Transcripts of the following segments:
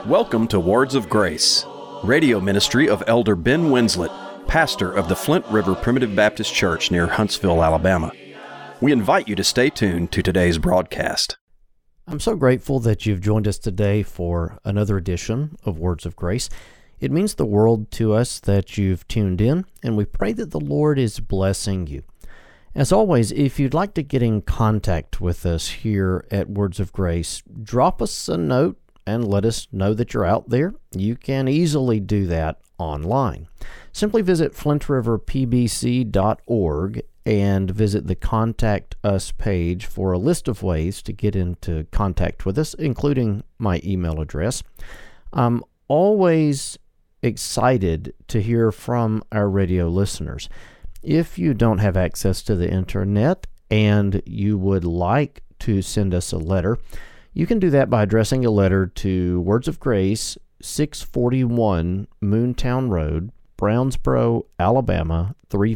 Welcome to Words of Grace, radio ministry of Elder Ben Winslet, pastor of the Flint River Primitive Baptist Church near Huntsville, Alabama. We invite you to stay tuned to today's broadcast. I'm so grateful that you've joined us today for another edition of Words of Grace. It means the world to us that you've tuned in, and we pray that the Lord is blessing you. As always, if you'd like to get in contact with us here at Words of Grace, drop us a note and let us know that you're out there. You can easily do that online. Simply visit flintriverpbc.org and visit the Contact Us page for a list of ways to get into contact with us, including my email address. I'm always excited to hear from our radio listeners. If you don't have access to the internet and you would like to send us a letter, you can do that by addressing a letter to Words of Grace, 641 Moontown Road, Brownsboro, Alabama,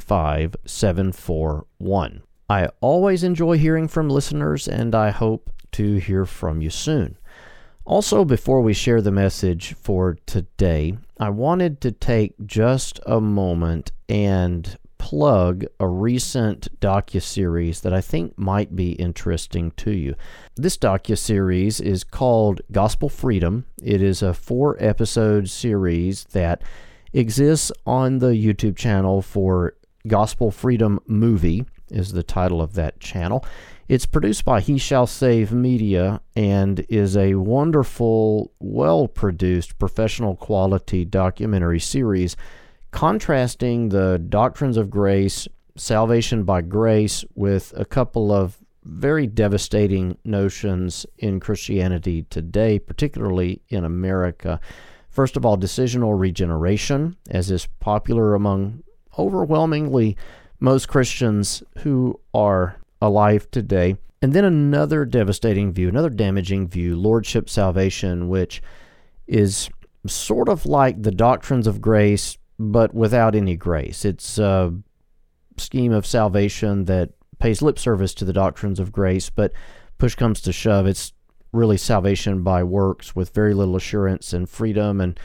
35741. I always enjoy hearing from listeners, and I hope to hear from you soon. Also, before we share the message for today, I wanted to take just a moment and plug a recent docuseries that I think might be interesting to you. This docuseries is called Gospel Freedom. It is a 4-episode series that exists on the YouTube channel for Gospel Freedom Movie, is the title of that channel. It's produced by He Shall Save Media and is a wonderful, well-produced, professional quality documentary series contrasting the doctrines of grace, salvation by grace, with a couple of very devastating notions in Christianity today, particularly in America. First of all, decisional regeneration, as is popular among overwhelmingly most Christians who are alive today. And then another devastating view, another damaging view, lordship salvation, which is sort of like the doctrines of grace, but without any grace. It's a scheme of salvation that pays lip service to the doctrines of grace, but push comes to shove, it's really salvation by works with very little assurance and freedom. And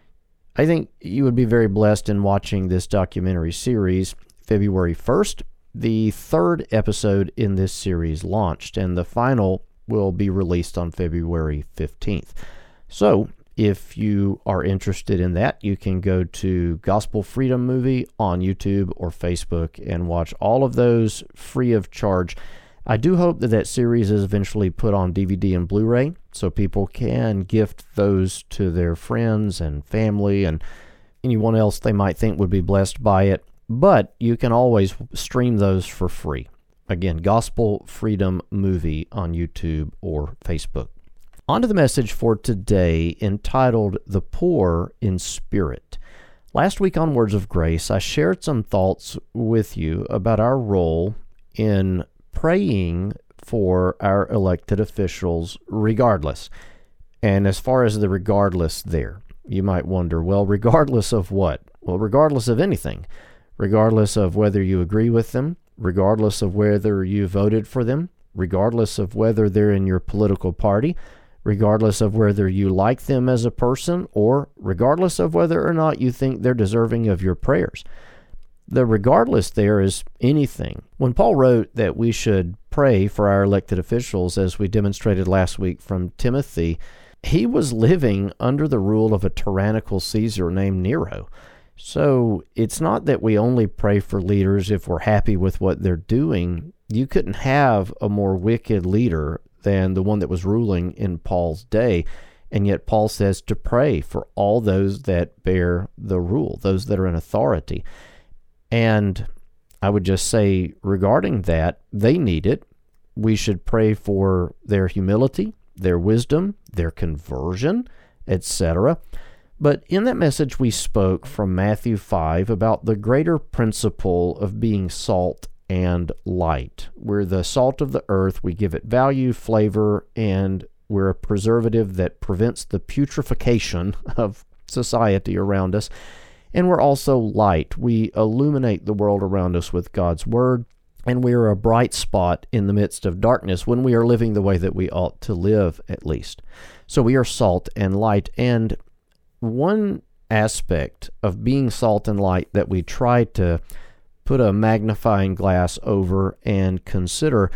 I think you would be very blessed in watching this documentary series. February 1st, the 3rd episode in this series launched, and the final will be released on February 15th. So, if you are interested in that, you can go to Gospel Freedom Movie on YouTube or Facebook and watch all of those free of charge. I do hope that that series is eventually put on DVD and Blu-ray so people can gift those to their friends and family and anyone else they might think would be blessed by it. But you can always stream those for free. Again, Gospel Freedom Movie on YouTube or Facebook. On to the message for today, entitled The Poor in Spirit. Last week on Words of Grace, I shared some thoughts with you about our role in praying for our elected officials regardless. And as far as the regardless there, you might wonder, well, regardless of what? Well, regardless of anything. Regardless of whether you agree with them, regardless of whether you voted for them, regardless of whether they're in your political party, regardless of whether you like them as a person, or regardless of whether or not you think they're deserving of your prayers. The regardless there is anything. When Paul wrote that we should pray for our elected officials, as we demonstrated last week from Timothy, he was living under the rule of a tyrannical Caesar named Nero. So it's not that we only pray for leaders if we're happy with what they're doing. You couldn't have a more wicked leader than the one that was ruling in Paul's day. And yet Paul says to pray for all those that bear the rule, those that are in authority. And I would just say regarding that, they need it. We should pray for their humility, their wisdom, their conversion, etc. But in that message we spoke from Matthew 5 about the greater principle of being salt and light. We're the salt of the earth. We give it value, flavor, and we're a preservative that prevents the putrefaction of society around us. And we're also light. We illuminate the world around us with God's Word. and we are a bright spot in the midst of darkness when we are living the way that we ought to live, at least. So we are salt and light, and one aspect of being salt and light that we try to put a magnifying glass over and consider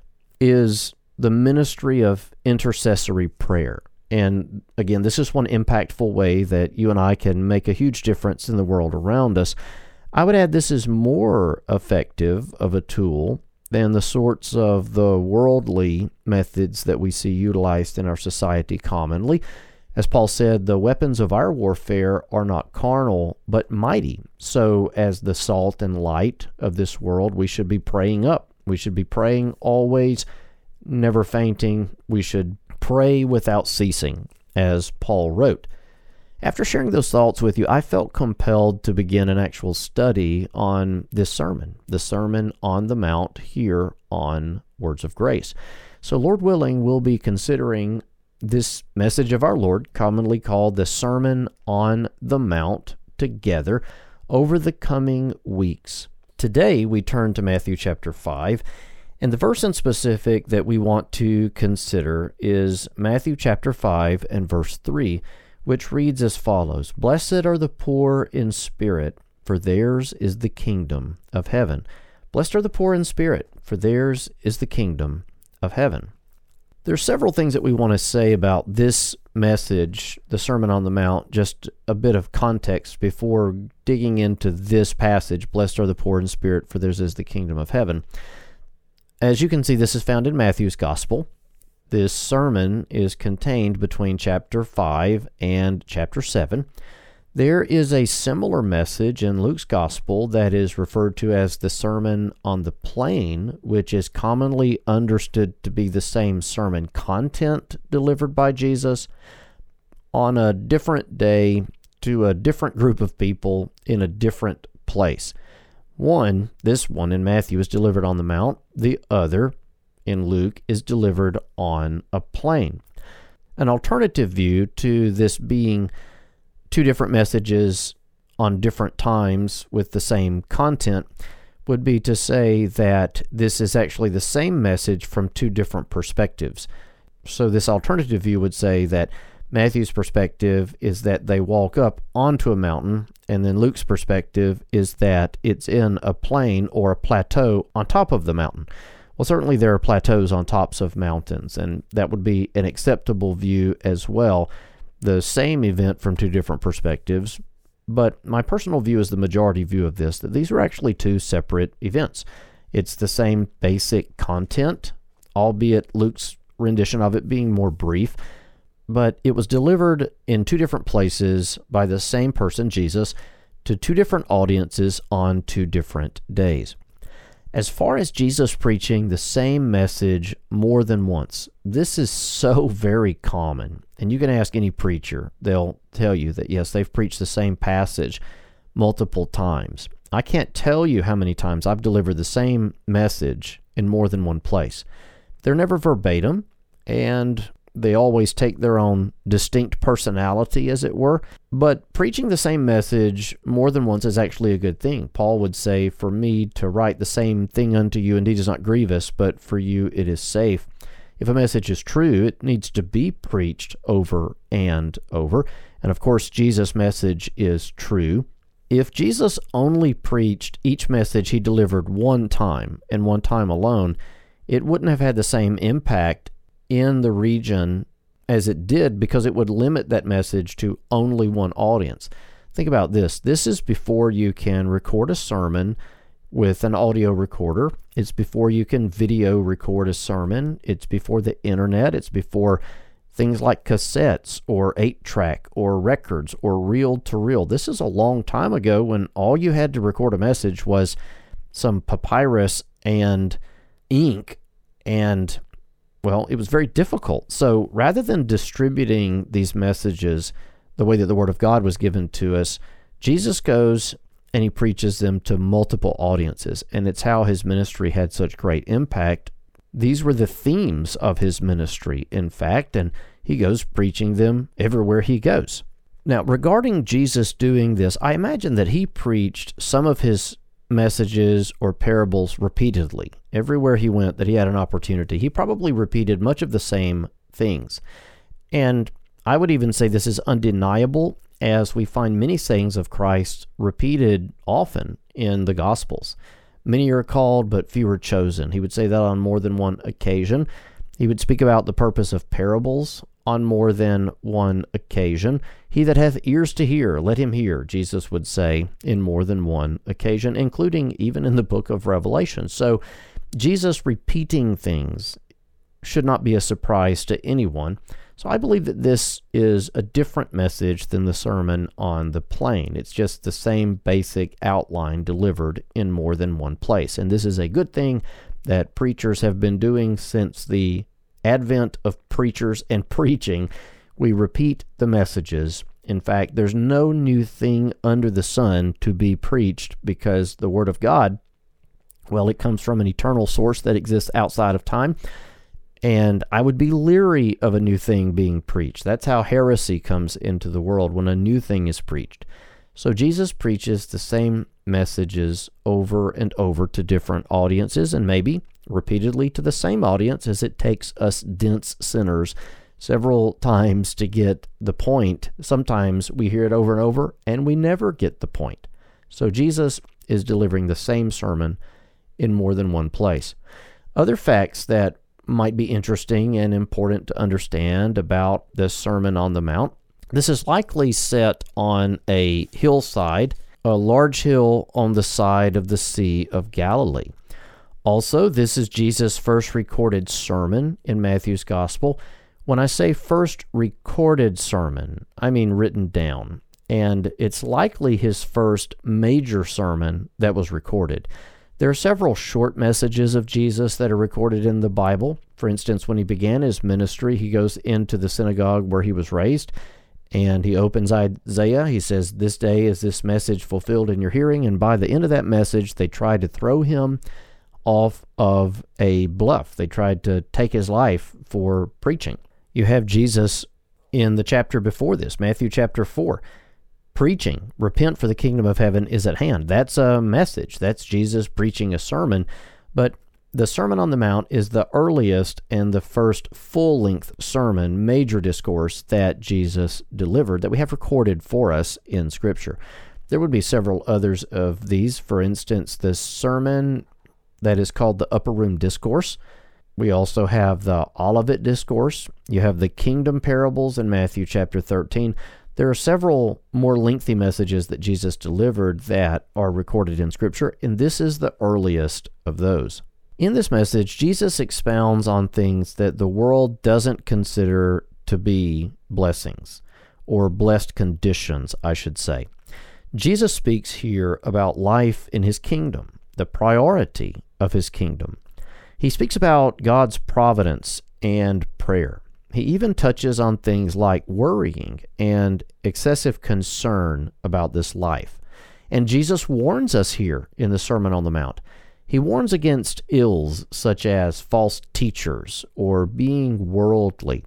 is the ministry of intercessory prayer. And again, this is one impactful way that you and I can make a huge difference in the world around us. I would add this is more effective of a tool than the sorts of the worldly methods that we see utilized in our society commonly. As Paul said, the weapons of our warfare are not carnal, but mighty. So as the salt and light of this world, we should be praying up. We should be praying always, never fainting. We should pray without ceasing, as Paul wrote. After sharing those thoughts with you, I felt compelled to begin an actual study on this sermon, the Sermon on the Mount here on Words of Grace. So Lord willing, we'll be considering this message of our Lord, commonly called the Sermon on the Mount, together over the coming weeks. Today we turn to Matthew chapter 5, and the verse in specific that we want to consider is Matthew chapter 5 and verse 3, which reads as follows: "Blessed are the poor in spirit, for theirs is the kingdom of heaven." Blessed are the poor in spirit, for theirs is the kingdom of heaven. There's several things that we want to say about this message, the Sermon on the Mount, just a bit of context before digging into this passage, "Blessed are the poor in spirit, for theirs is the kingdom of heaven." As you can see, this is found in Matthew's Gospel. This sermon is contained between chapter 5 and chapter 7. There is a similar message in Luke's Gospel that is referred to as the Sermon on the Plain, which is commonly understood to be the same sermon content delivered by Jesus on a different day to a different group of people in a different place. This one in Matthew is delivered on the Mount. The other in Luke is delivered on a plain. An alternative view to this being two different messages on different times with the same content would be to say that this is actually the same message from two different perspectives. So this alternative view would say that Matthew's perspective is that they walk up onto a mountain, and then Luke's perspective is that it's in a plain or a plateau on top of the mountain. Well, certainly there are plateaus on tops of mountains, and that would be an acceptable view as well. The same event from two different perspectives, but my personal view is the majority view of this, that these are actually two separate events. It's the same basic content, albeit Luke's rendition of it being more brief, but it was delivered in two different places by the same person, Jesus, to two different audiences on two different days. As far as Jesus preaching the same message more than once, this is so very common. And you can ask any preacher, they'll tell you that yes, they've preached the same passage multiple times. I can't tell you how many times I've delivered the same message in more than one place. They're never verbatim, and they always take their own distinct personality, as it were. But preaching the same message more than once is actually a good thing. Paul would say, "For me to write the same thing unto you indeed is not grievous, but for you it is safe." If a message is true, it needs to be preached over and over. And of course, Jesus' message is true. If Jesus only preached each message he delivered one time, and one time alone, it wouldn't have had the same impact in the region as it did, because it would limit that message to only one audience. Think about this. This is before you can record a sermon with an audio recorder. It's before you can video record a sermon. It's before the internet. It's before things like cassettes or 8-track or records or reel-to-reel. This is a long time ago when all you had to record a message was some papyrus and ink, and well, it was very difficult. So rather than distributing these messages the way that the Word of God was given to us, Jesus goes and he preaches them to multiple audiences. And it's how his ministry had such great impact. These were the themes of his ministry, in fact, and he goes preaching them everywhere he goes. Now, regarding Jesus doing this, I imagine that he preached some of his messages or parables repeatedly. Everywhere he went that he had an opportunity, he probably repeated much of the same things. And I would even say this is undeniable, as we find many sayings of Christ repeated often in the Gospels. Many are called, but few are chosen. He would say that on more than one occasion. He would speak about the purpose of parables on more than one occasion. He that hath ears to hear, let him hear, Jesus would say in more than one occasion, including even in the book of Revelation. So Jesus repeating things should not be a surprise to anyone. So I believe that this is a different message than the Sermon on the Plain. It's just the same basic outline delivered in more than one place. And this is a good thing that preachers have been doing since the advent of preachers and preaching. We repeat the messages. In fact, there's no new thing under the sun to be preached, because the Word of God, well, it comes from an eternal source that exists outside of time. And I would be leery of a new thing being preached. That's how heresy comes into the world, when a new thing is preached. So Jesus preaches the same messages over and over to different audiences, and maybe repeatedly to the same audience, as it takes us dense sinners several times to get the point. Sometimes we hear it over and over, and we never get the point. So Jesus is delivering the same sermon in more than one place. Other facts that might be interesting and important to understand about the Sermon on the Mount. This is likely set on a hillside, a large hill on the side of the Sea of Galilee. Also, this is Jesus' first recorded sermon in Matthew's Gospel. When I say first recorded sermon, I mean written down. And it's likely his first major sermon that was recorded. There are several short messages of Jesus that are recorded in the Bible. For instance, when he began his ministry, he goes into the synagogue where he was raised, and he opens Isaiah. He says, "This day is this message fulfilled in your hearing." And by the end of that message, they tried to throw him off of a bluff. They tried to take his life for preaching. You have Jesus in the chapter before this, Matthew chapter 4. Preaching, repent for the kingdom of heaven is at hand. That's a message. That's Jesus preaching a sermon. But the Sermon on the Mount is the earliest and the first full-length sermon, major discourse that Jesus delivered, that we have recorded for us in Scripture. There would be several others of these. For instance, the sermon that is called the Upper Room Discourse. We also have the Olivet Discourse. You have the Kingdom Parables in Matthew chapter 13. There are several more lengthy messages that Jesus delivered that are recorded in Scripture, and this is the earliest of those. In this message, Jesus expounds on things that the world doesn't consider to be blessings, or blessed conditions, I should say. Jesus speaks here about life in his kingdom, the priority of his kingdom. He speaks about God's providence and prayer. He even touches on things like worrying and excessive concern about this life. And Jesus warns us here in the Sermon on the Mount. He warns against ills such as false teachers or being worldly.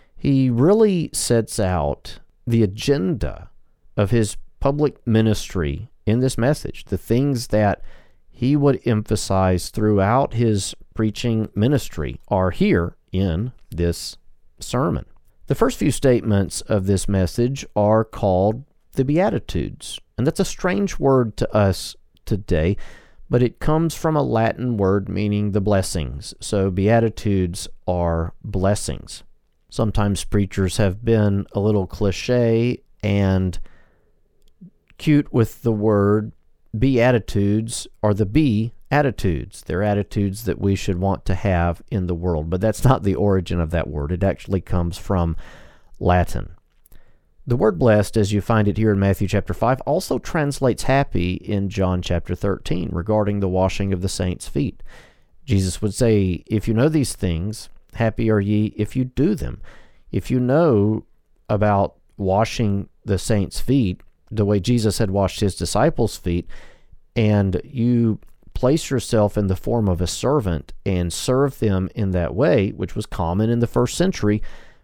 He really sets out the agenda of his public ministry in this message, the things that he would emphasize throughout his preaching ministry are here in this sermon. The first few statements of this message are called the Beatitudes, and that's a strange word to us today, but it comes from a Latin word meaning the blessings. So Beatitudes are blessings. Sometimes preachers have been a little cliche and cute with the word Beatitudes, or the be attitudes. They're attitudes that we should want to have in the world, but that's not the origin of that word. It actually comes from Latin. The word blessed, as you find it here in Matthew chapter 5, also translates happy in John chapter 13 regarding the washing of the saints' feet. Jesus would say, if you know these things, happy are ye if you do them. If you know about washing the saints' feet the way Jesus had washed his disciples' feet, and you place yourself in the form of a servant and serve them in that way, which was common in the first century,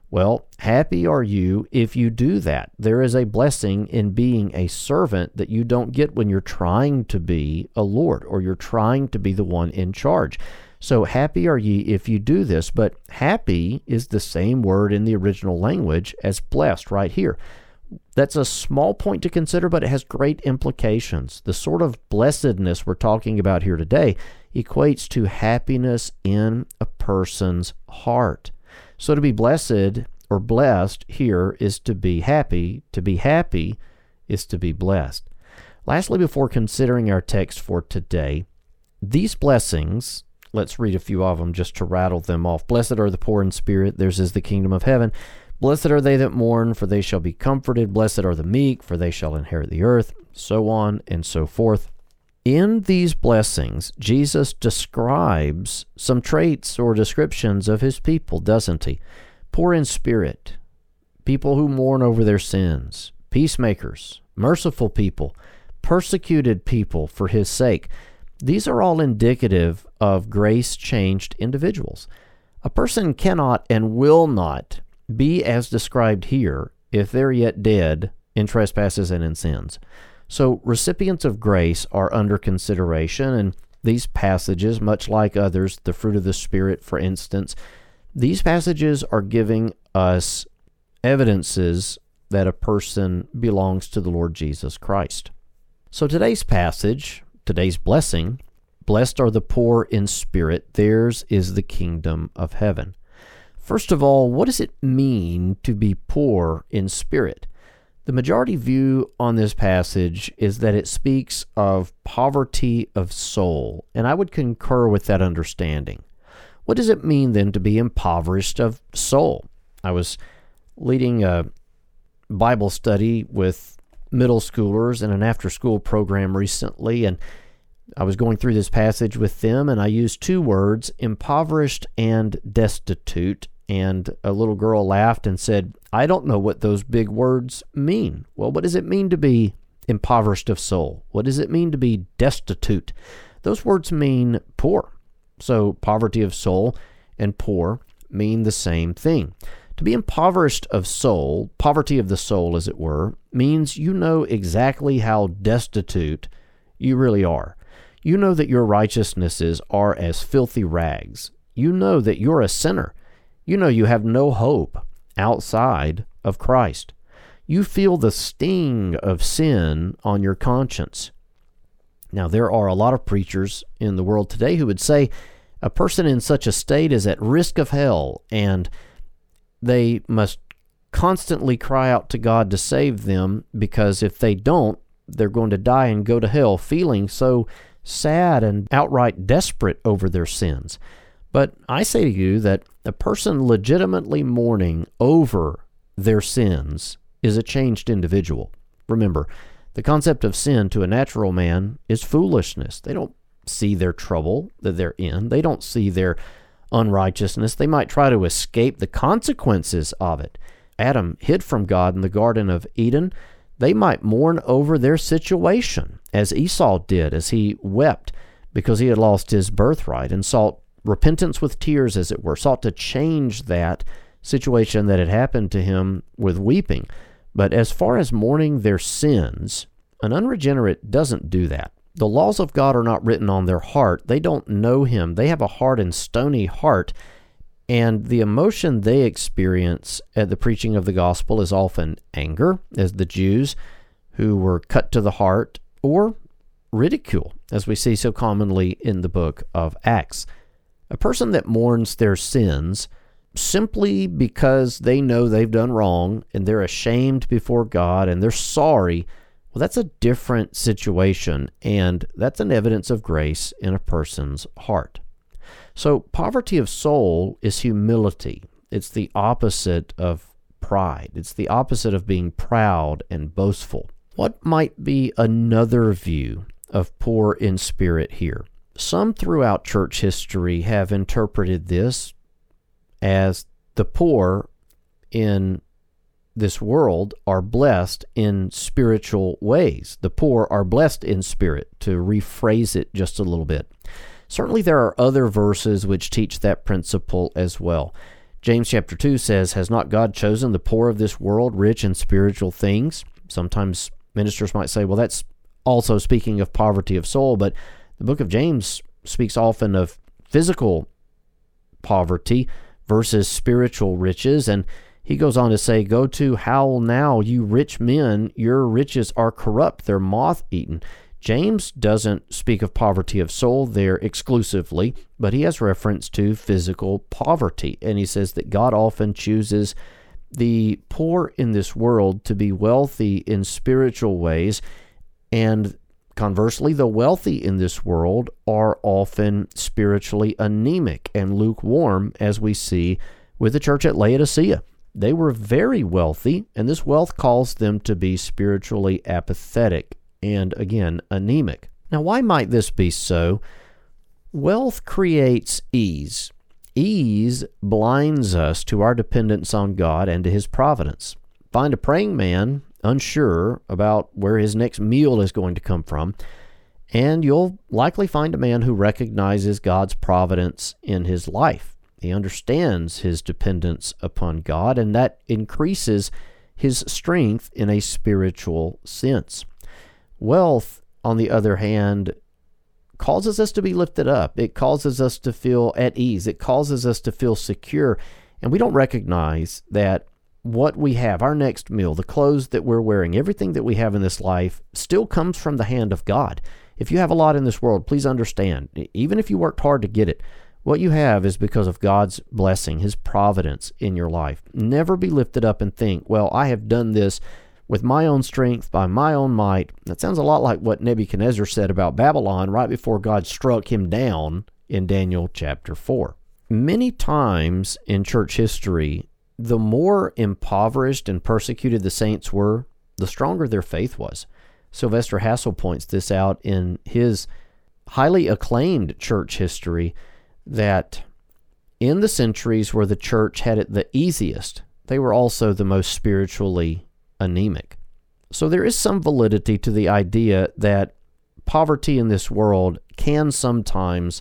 Well, happy are you if you do that. There is a blessing in being a servant that you don't get when you're trying to be a Lord or you're trying to be the one in charge. So happy are ye if you do this, but happy is the same word in the original language as blessed right here. That's a small point to consider, but it has great implications. The sort of blessedness we're talking about here today equates to happiness in a person's heart. So to be blessed or blessed here is to be happy. To be happy is to be blessed. Lastly, before considering our text for today, these blessings, let's read a few of them just to rattle them off. Blessed are the poor in spirit, theirs is the kingdom of heaven. Blessed are they that mourn, for they shall be comforted. Blessed are the meek, for they shall inherit the earth, so on and so forth. In these blessings, Jesus describes some traits or descriptions of his people, doesn't he? Poor in spirit, people who mourn over their sins, peacemakers, merciful people, persecuted people for his sake. These are all indicative of grace-changed individuals. A person cannot and will not be as described here if they're yet dead in trespasses and in sins. So recipients of grace are under consideration, and these passages, much like others, the fruit of the Spirit, for instance, these passages are giving us evidences that a person belongs to the Lord Jesus Christ. So today's passage, today's blessing, blessed are the poor in spirit, theirs is the kingdom of heaven. First of all, what does it mean to be poor in spirit? The majority view on this passage is that it speaks of poverty of soul, and I would concur with that understanding. What does it mean then to be impoverished of soul? I was leading a Bible study with middle schoolers in an after-school program recently, and I was going through this passage with them, and I used two words, impoverished and destitute, and a little girl laughed and said, I don't know what those big words mean. Well, what does it mean to be impoverished of soul? What does it mean to be destitute? Those words mean poor. So poverty of soul and poor mean the same thing. To be impoverished of soul, poverty of the soul as it were, means you know exactly how destitute you really are. You know that your righteousnesses are as filthy rags. You know that you're a sinner. You know you have no hope outside of Christ. You feel the sting of sin on your conscience. Now, there are a lot of preachers in the world today who would say a person in such a state is at risk of hell, and they must constantly cry out to God to save them, because if they don't, they're going to die and go to hell, feeling so sad and outright desperate over their sins. But I say to you that a person legitimately mourning over their sins is a changed individual. Remember, the concept of sin to a natural man is foolishness. They don't see their trouble that they're in. They don't see their unrighteousness. They might try to escape the consequences of it. Adam hid from God in the Garden of Eden. They might mourn over their situation, as Esau did, as he wept because he had lost his birthright and sought repentance with tears, as it were, sought to change that situation that had happened to him with weeping. But as far as mourning their sins, an unregenerate doesn't do that. The laws of God are not written on their heart. They don't know him. They have a hard and stony heart, and the emotion they experience at the preaching of the gospel is often anger, as the Jews who were cut to the heart, or ridicule, as we see so commonly in the book of Acts. A person that mourns their sins simply because they know they've done wrong and they're ashamed before God and they're sorry, well, that's a different situation, and that's an evidence of grace in a person's heart. So poverty of soul is humility. It's the opposite of pride. It's the opposite of being proud and boastful. What might be another view of poor in spirit here? Some throughout church history have interpreted this as the poor in this world are blessed in spiritual ways. The poor are blessed in spirit, to rephrase it just a little bit. Certainly there are other verses which teach that principle as well. James chapter 2 says, "Has not God chosen the poor of this world rich in spiritual things?" Sometimes ministers might say, well, that's also speaking of poverty of soul, but the book of James speaks often of physical poverty versus spiritual riches, and he goes on to say, "Go to howl now, you rich men, your riches are corrupt, they're moth-eaten." James doesn't speak of poverty of soul there exclusively, but he has reference to physical poverty, and he says that God often chooses the poor in this world to be wealthy in spiritual ways, and conversely, the wealthy in this world are often spiritually anemic and lukewarm, as we see with the church at Laodicea. They were very wealthy, and this wealth caused them to be spiritually apathetic and, again, anemic. Now, why might this be so? Wealth creates ease. Ease blinds us to our dependence on God and to His providence. Find a praying man unsure about where his next meal is going to come from, and you'll likely find a man who recognizes God's providence in his life. He understands his dependence upon God, and that increases his strength in a spiritual sense. Wealth, on the other hand, causes us to be lifted up. It causes us to feel at ease. It causes us to feel secure, and we don't recognize that what we have, our next meal, the clothes that we're wearing, everything that we have in this life still comes from the hand of God. If you have a lot in this world, please understand, even if you worked hard to get it, what you have is because of God's blessing, His providence in your life. Never be lifted up and think, well, I have done this with my own strength, by my own might. That sounds a lot like what Nebuchadnezzar said about Babylon right before God struck him down in Daniel chapter 4. Many times in church history, the more impoverished and persecuted the saints were, the stronger their faith was. Sylvester Hassel points this out in his highly acclaimed church history, that in the centuries where the church had it the easiest, they were also the most spiritually anemic. So there is some validity to the idea that poverty in this world can sometimes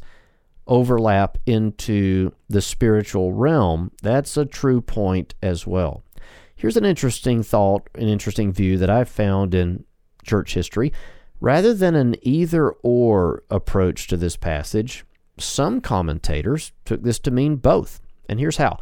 overlap into the spiritual realm. That's a true point as well. Here's an interesting thought, an interesting view that I've found in church history. Rather than an either-or approach to this passage, some commentators took this to mean both. And here's how.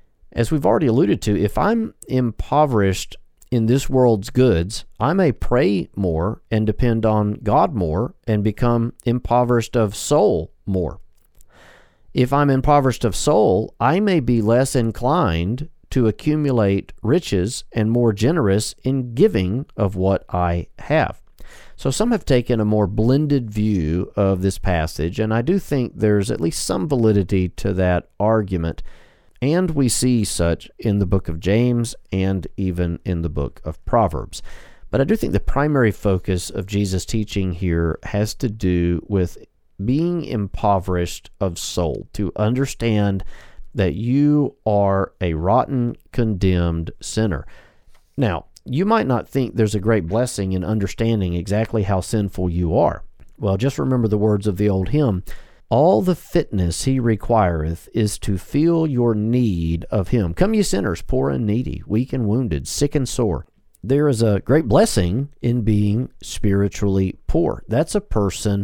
As we've already alluded to, if I'm impoverished in this world's goods, I may pray more and depend on God more and become impoverished of soul more. If I'm impoverished of soul, I may be less inclined to accumulate riches and more generous in giving of what I have. So some have taken a more blended view of this passage, and I do think there's at least some validity to that argument. And we see such in the book of James and even in the book of Proverbs. But I do think the primary focus of Jesus' teaching here has to do with being impoverished of soul, to understand that you are a rotten, condemned sinner. Now, you might not think there's a great blessing in understanding exactly how sinful you are. Well, just remember the words of the old hymn, "All the fitness He requireth is to feel your need of Him. Come ye sinners, poor and needy, weak and wounded, sick and sore." There is a great blessing in being spiritually poor. That's a person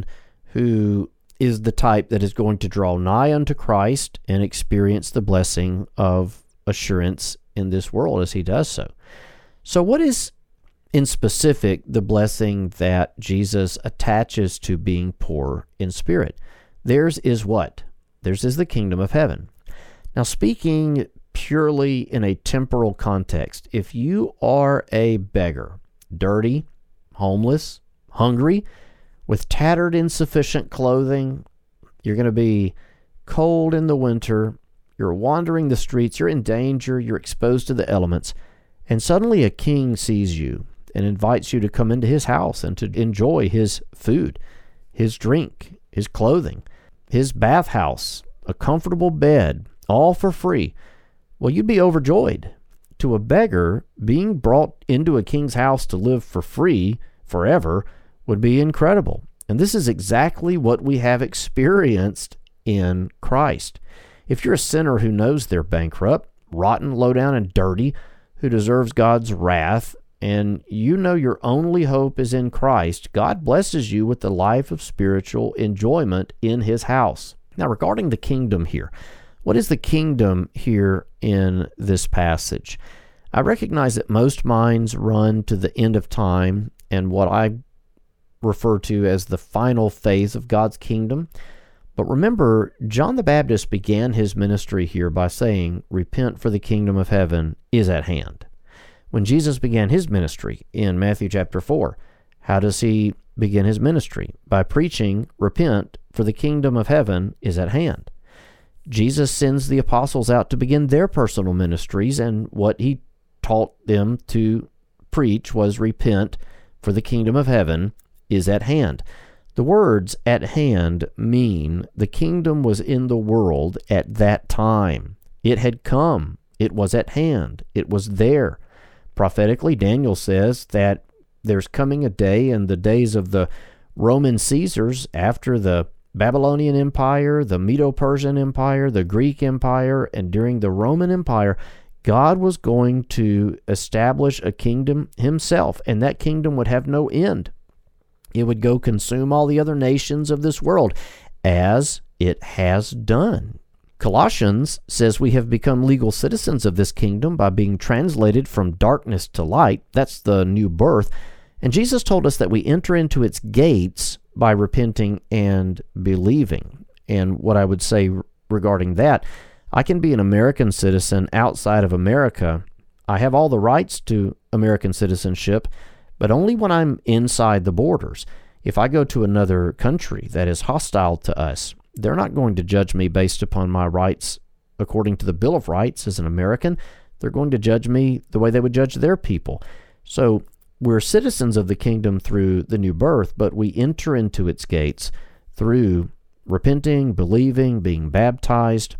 who is the type that is going to draw nigh unto Christ and experience the blessing of assurance in this world as he does so. So what is, in specific, the blessing that Jesus attaches to being poor in spirit? Theirs is what? Theirs is the kingdom of heaven. Now, speaking purely in a temporal context, if you are a beggar, dirty, homeless, hungry, with tattered, insufficient clothing, you're going to be cold in the winter, you're wandering the streets, you're in danger, you're exposed to the elements, and suddenly a king sees you and invites you to come into his house and to enjoy his food, his drink, his clothing, his bathhouse, a comfortable bed, all for free. Well, you'd be overjoyed. To a beggar, being brought into a king's house to live for free forever would be incredible. And this is exactly what we have experienced in Christ. If you're a sinner who knows they're bankrupt, rotten, low down, and dirty, who deserves God's wrath, and you know your only hope is in Christ, God blesses you with the life of spiritual enjoyment in His house. Now, regarding the kingdom here, what is the kingdom here in this passage? I recognize that most minds run to the end of time and what I refer to as the final phase of God's kingdom. But remember, John the Baptist began his ministry here by saying, "Repent, for the kingdom of heaven is at hand." When Jesus began his ministry in Matthew chapter 4, how does he begin his ministry? By preaching, "Repent, for the kingdom of heaven is at hand." Jesus sends the apostles out to begin their personal ministries, and what he taught them to preach was, "Repent, for the kingdom of heaven is at hand." The words "at hand" mean the kingdom was in the world at that time. It had come. It was at hand. It was there. Prophetically, Daniel says that there's coming a day in the days of the Roman Caesars, after the Babylonian Empire, the Medo-Persian Empire, the Greek Empire, and during the Roman Empire, God was going to establish a kingdom himself, and that kingdom would have no end. It would go consume all the other nations of this world, as it has done. Colossians says we have become legal citizens of this kingdom by being translated from darkness to light. That's the new birth. And Jesus told us that we enter into its gates by repenting and believing. And what I would say regarding that, I can be an American citizen outside of America. I have all the rights to American citizenship, but only when I'm inside the borders. If I go to another country that is hostile to us, they're not going to judge me based upon my rights according to the Bill of Rights as an American. They're going to judge me the way they would judge their people. So we're citizens of the kingdom through the new birth, but we enter into its gates through repenting, believing, being baptized.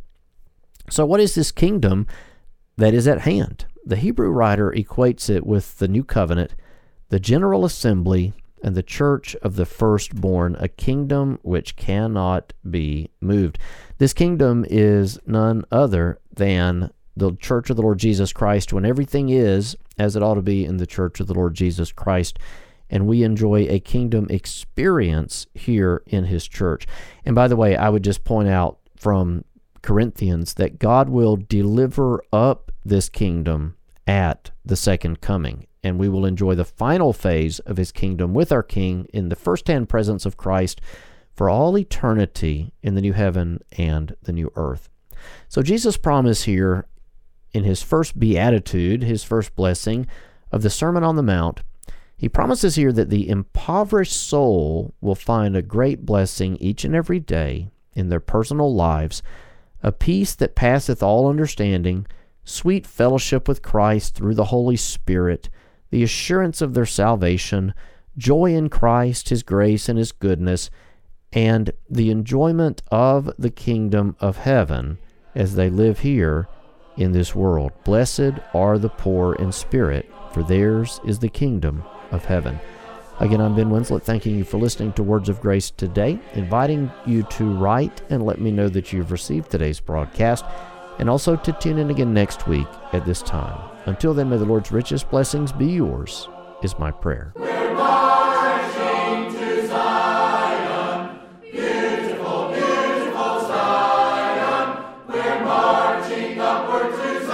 So what is this kingdom that is at hand? The Hebrew writer equates it with the new covenant, the general assembly, and the church of the firstborn, a kingdom which cannot be moved. This kingdom is none other than the church of the Lord Jesus Christ, when everything is as it ought to be in the church of the Lord Jesus Christ, and we enjoy a kingdom experience here in his church. And by the way, I would just point out from Corinthians that God will deliver up this kingdom at the second coming, and we will enjoy the final phase of his kingdom with our King in the first-hand presence of Christ for all eternity in the new heaven and the new earth. So Jesus' promise here in his first beatitude, his first blessing of the Sermon on the Mount, he promises here that the impoverished soul will find a great blessing each and every day in their personal lives, a peace that passeth all understanding, sweet fellowship with Christ through the Holy Spirit, the assurance of their salvation, joy in Christ, his grace and his goodness, and the enjoyment of the kingdom of heaven as they live here in this world. Blessed are the poor in spirit, for theirs is the kingdom of heaven. Again, I'm Ben Winslet, thanking you for listening to Words of Grace today, inviting you to write and let me know that you've received today's broadcast, and also to tune in again next week at this time. Until then, may the Lord's richest blessings be yours, is my prayer. We're marching to Zion, beautiful, beautiful Zion. We're marching upward to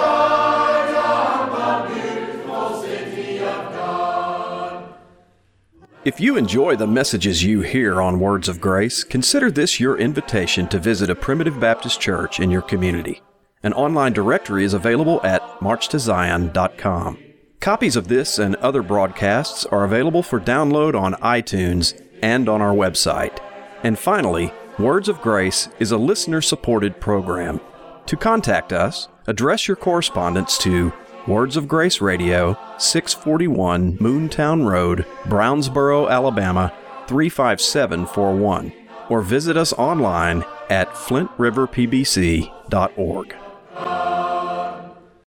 Zion, the beautiful city of God. If you enjoy the messages you hear on Words of Grace, consider this your invitation to visit a Primitive Baptist church in your community. An online directory is available at marchtozion.com. Copies of this and other broadcasts are available for download on iTunes and on our website. And finally, Words of Grace is a listener-supported program. To contact us, address your correspondence to Words of Grace Radio, 641 Moontown Road, Brownsboro, Alabama, 35741, or visit us online at flintriverpbc.org.